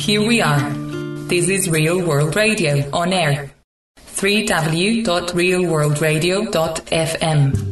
Here we are. This is Real World Radio on air. www.realworldradio.fm.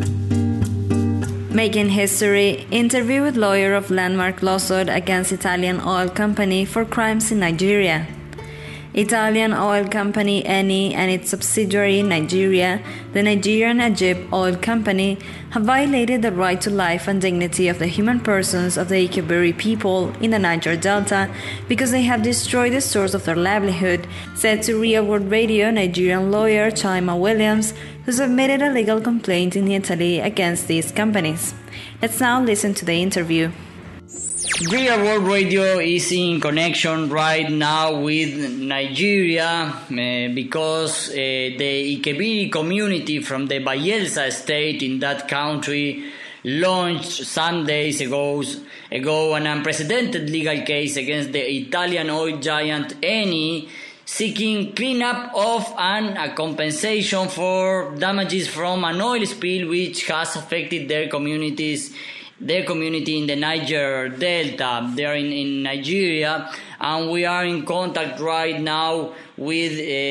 Making history, interview with lawyer of landmark lawsuit against Italian oil company for crimes in Nigeria. Italian oil company Eni and its subsidiary Nigeria, the Nigerian Ajib Oil Company, have violated the right to life and dignity of the human persons of the Ikebiri people in the Niger Delta because they have destroyed the source of their livelihood, said to Real World Radio Nigerian lawyer Chima Williams, who submitted a legal complaint in Italy against these companies. Let's now listen to the interview. Real World Radio is in connection right now with Nigeria because the Ikebiri community from the Bayelsa state in that country launched some days ago an unprecedented legal case against the Italian oil giant Eni, seeking cleanup of and a compensation for damages from an oil spill which has affected their community in the Niger Delta. They are in Nigeria, and we are in contact right now with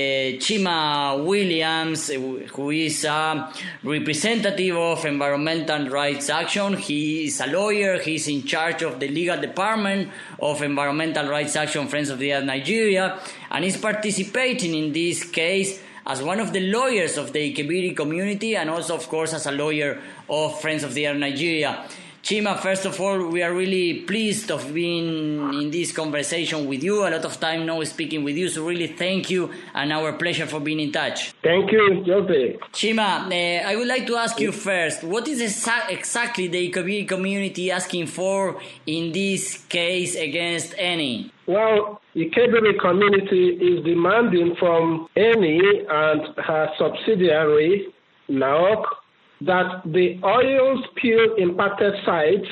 Chima Williams, who is a representative of Environmental Rights Action. He is a lawyer. He is in charge of the legal department of Environmental Rights Action Friends of the Earth Nigeria, and is participating in this case as one of the lawyers of the Ikebiri community, and also, of course, as a lawyer of Friends of the Earth Nigeria. Chima, first of all, we are really pleased of being in this conversation with you. A lot of time now speaking with you, so really thank you, and our pleasure for being in touch. Thank you, Jose. Chima, I would like to ask you first, what is exactly the Ikebiri community asking for in this case against Eni? Well, the Ikebiri community is demanding from Eni and her subsidiary, NAOC, that the oil spill impacted sites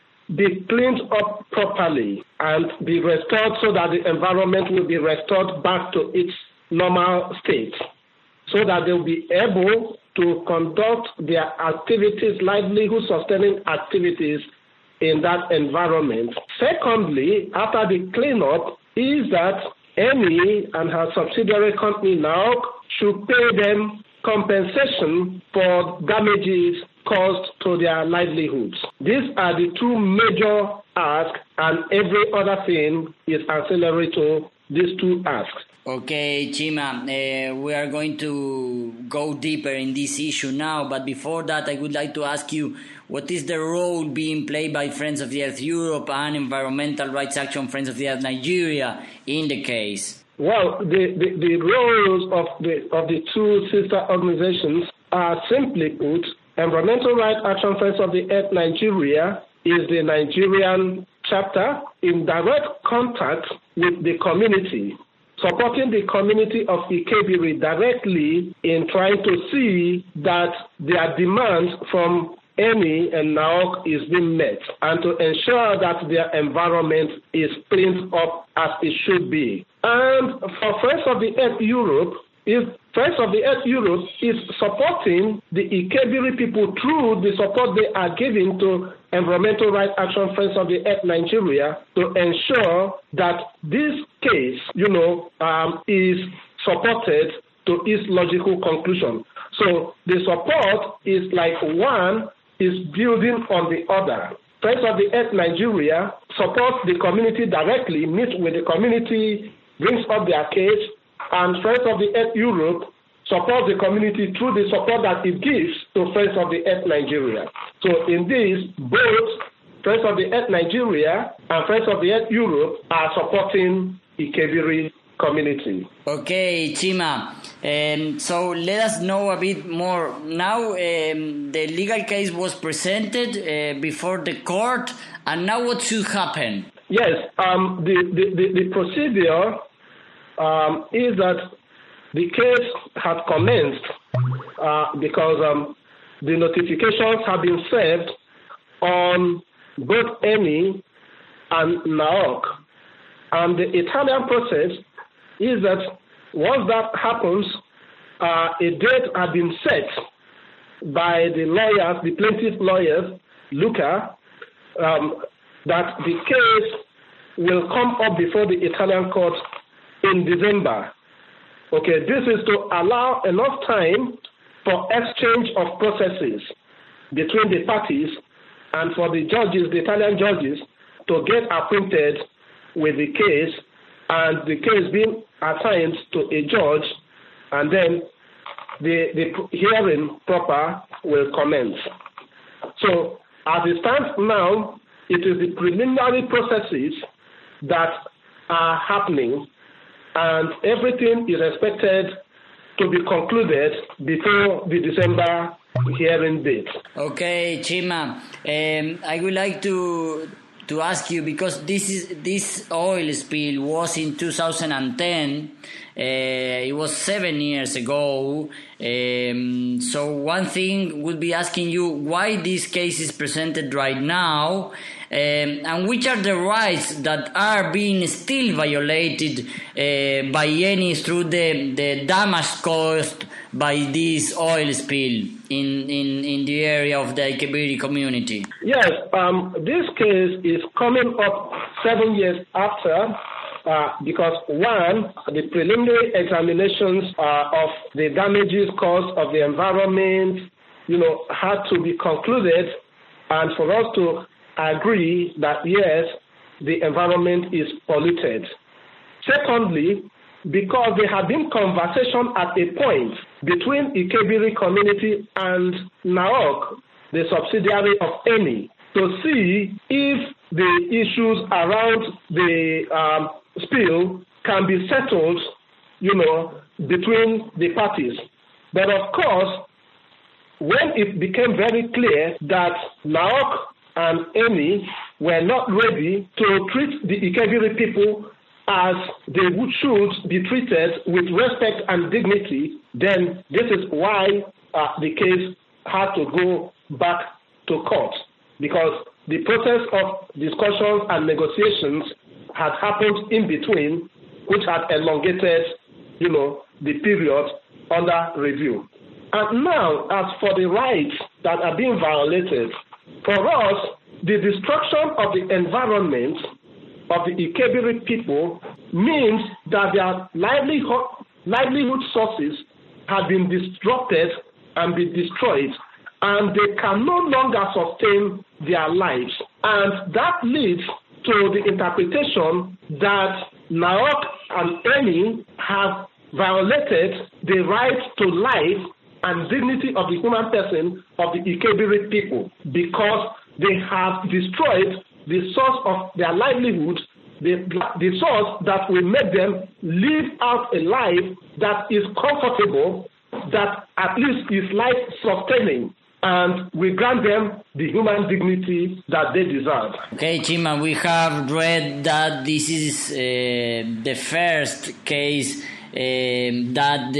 be cleaned up properly and be restored so that the environment will be restored back to its normal state, so that they'll be able to conduct their activities, livelihood sustaining activities in that environment. Secondly, after the cleanup, is that Eni and her subsidiary company now should pay them compensation for damages caused to their livelihoods. These are the two major asks, and every other thing is ancillary to these two asks. Okay, Chima, we are going to go deeper in this issue now, but before that I would like to ask you, what is the role being played by Friends of the Earth Europe and Environmental Rights Action Friends of the Earth Nigeria in the case? Well, the roles of the two sister organizations are simply put, Environmental Rights Action Friends of the Earth Nigeria is the Nigerian chapter in direct contact with the community, supporting the community of Ikebiri directly in trying to see that their demands from Eni and NAOC is being met, and to ensure that their environment is cleaned up as it should be. And for Friends of the Earth Europe, if Friends of the Earth Europe is supporting the Ikebiri people through the support they are giving to Environmental Rights Action Friends of the Earth Nigeria to ensure that this case, is supported to its logical conclusion. So the support is like one is building on the other. Friends of the Earth Nigeria supports the community directly, meets with the community, brings up their case, and Friends of the Earth Europe supports the community through the support that it gives to Friends of the Earth Nigeria. So in this, both Friends of the Earth Nigeria and Friends of the Earth Europe are supporting Ikebiri community. Okay, Chima. So let us know a bit more. Now the legal case was presented before the court, and now what should happen? Yes, the procedure is that the case has commenced because the notifications have been served on both Eni and NAOC. And the Italian process is that once that happens, a date has been set by the lawyers, the plaintiff lawyers, Luca, that the case will come up before the Italian court in December. Okay, this is to allow enough time for exchange of processes between the parties and for the judges, the Italian judges, to get acquainted with the case and the case being assigned to a judge, and then the hearing proper will commence. So as it stands now, it is the preliminary processes that are happening, and everything is expected to be concluded before the December hearing date. Okay, Chima, I would like to ask you, because this oil spill was in 2010. It was 7 years ago. So one thing would be asking you why this case is presented right now, and which are the rights that are being still violated by Eni through the damage caused by this oil spill in the area of the Ikebiri community. Yes, this case is coming up 7 years after, because one, the preliminary examinations of the damages caused of the environment, had to be concluded, and for us to agree that yes, the environment is polluted. Secondly, because there had been conversation at a point between Ikebiri community and NAOC, the subsidiary of Eni, to see if the issues around the spill can be settled, between the parties. But of course, when it became very clear that NAOC and Eni were not ready to treat the Ikebiri people as they should be treated with respect and dignity, then this is why the case had to go back to court, because the process of discussions and negotiations had happened in between, which had elongated, the period under review. And now, as for the rights that are being violated, for us, the destruction of the environment of the Ikebiri people means that their livelihood sources have been disrupted and been destroyed, and they can no longer sustain their lives. And that leads to the interpretation that NAOC and Eni have violated the right to life and dignity of the human person of the Ikebiri people, because they have destroyed the source of their livelihood, the source that will make them live out a life that is comfortable, that at least is life-sustaining, and we grant them the human dignity that they deserve. Okay, Chima, we have read that this is the first case that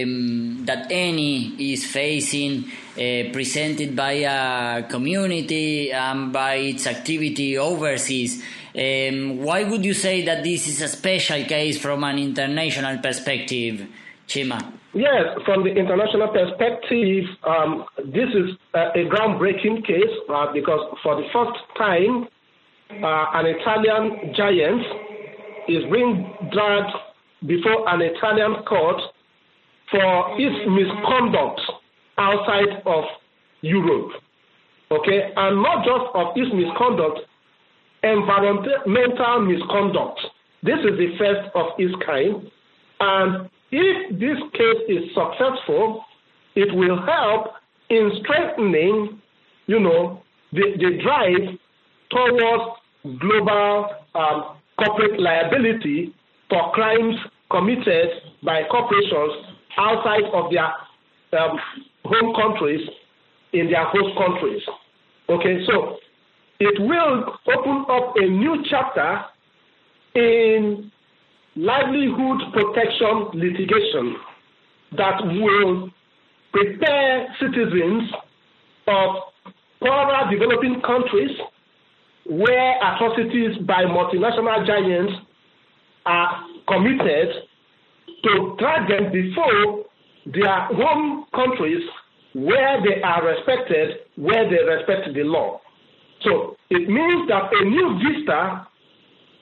Eni is facing, presented by a community and by its activity overseas. Why would you say that this is a special case from an international perspective, Chima? Yes, from the international perspective, this is a groundbreaking case because for the first time, an Italian giant is being dragged before an Italian court for its misconduct outside of Europe. Okay, and not just of its misconduct, environmental misconduct. This is the first of its kind, and if this case is successful, it will help in strengthening, the drive towards global corporate liability for crimes committed by corporations outside of their home countries, in their host countries. Okay, so it will open up a new chapter in livelihood protection litigation that will prepare citizens of poorer developing countries where atrocities by multinational giants are committed, to drag them before their home countries where they are respected, where they respect the law. So it means that a new vista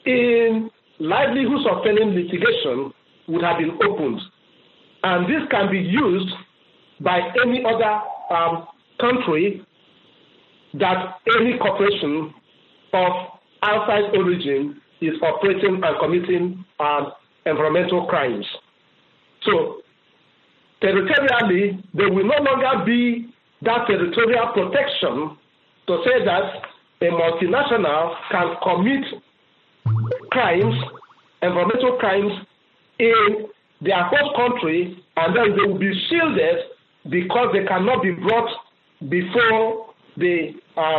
in livelihood sustaining litigation would have been opened. And this can be used by any other country that any corporation of outside origin is operating and committing environmental crimes. So territorially, there will no longer be that territorial protection to say that a multinational can commit crimes, environmental crimes, in their host country, and then they will be shielded because they cannot be brought before the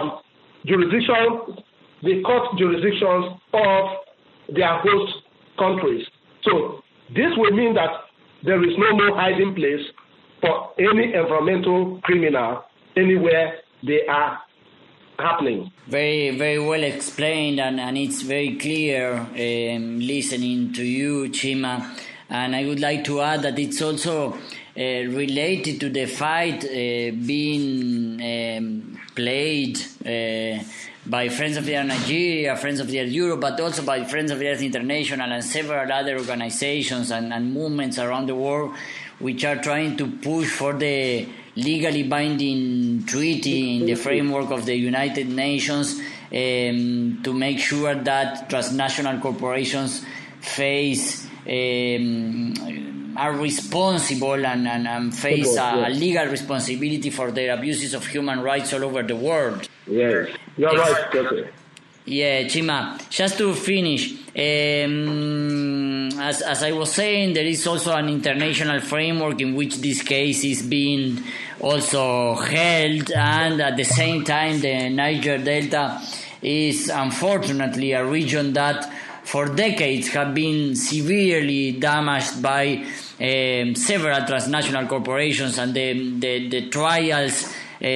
court jurisdictions of their host countries. So this will mean that there is no more hiding place for any environmental criminal anywhere they are happening. Very, very well explained, and it's very clear listening to you, Chima. And I would like to add that it's also related to the fight being played by Friends of the Earth Nigeria, Friends of the Earth Europe, but also by Friends of the Earth International and several other organizations and movements around the world, which are trying to push for the legally binding treaty in the framework of the United Nations to make sure that transnational corporations are responsible and face a legal responsibility for their abuses of human rights all over the world. Yes, you're right, Jose. Yeah, Chima, just to finish, as I was saying, there is also an international framework in which this case is being also held, and at the same time the Niger Delta is unfortunately a region that for decades have been severely damaged by several transnational corporations, and the trials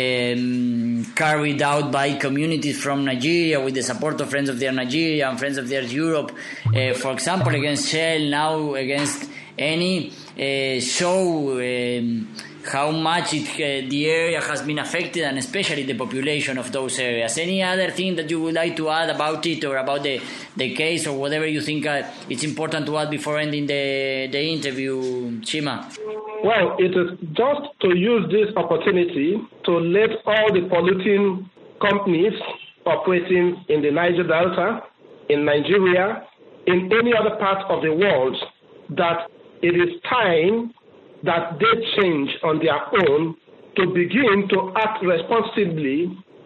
carried out by communities from Nigeria with the support of Friends of the Earth Nigeria and Friends of the Earth Europe, for example, against Shell, now against Eni, show how much the area has been affected, and especially the population of those areas. Any other thing that you would like to add about it, or about the case, or whatever you think it's important to add before ending the interview, Chima? Well, it is just to use this opportunity to let all the polluting companies operating in the Niger Delta, in Nigeria, in any other part of the world, that it is time that they change on their own to begin to act responsibly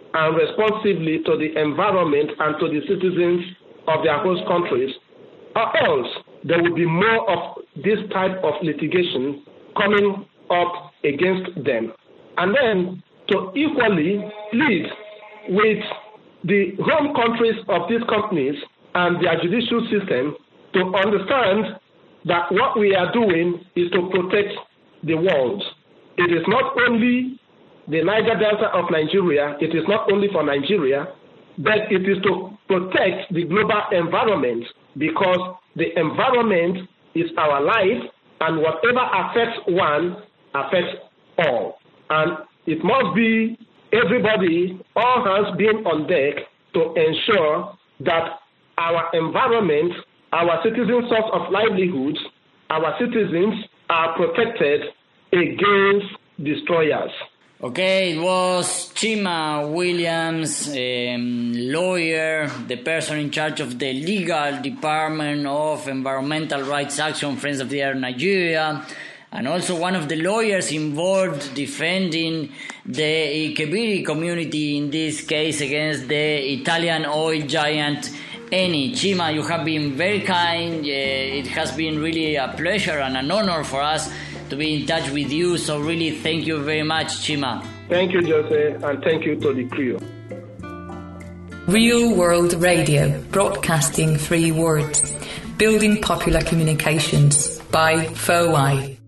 to the environment and to the citizens of their host countries, or else there will be more of this type of litigation coming up against them. And then to equally plead with the home countries of these companies and their judicial system to understand that what we are doing is to protect the world. It is not only the Niger Delta of Nigeria, it is not only for Nigeria, but it is to protect the global environment, because the environment is our life, and whatever affects one affects all. And it must be everybody, all hands being on deck to ensure that our environment, our citizens' source of livelihoods, our citizens are protected against destroyers. Okay, it was Chima Williams, lawyer, the person in charge of the legal department of Environmental Rights Action, Friends of the Earth Nigeria, and also one of the lawyers involved defending the Ikebiri community in this case against the Italian oil giant Eni. Chima, you have been very kind. It has been really a pleasure and an honor for us to be in touch with you. So really, thank you very much, Chima. Thank you, Jose, and thank you to the crew. Real World Radio, broadcasting 3 words, building popular communications by FOI.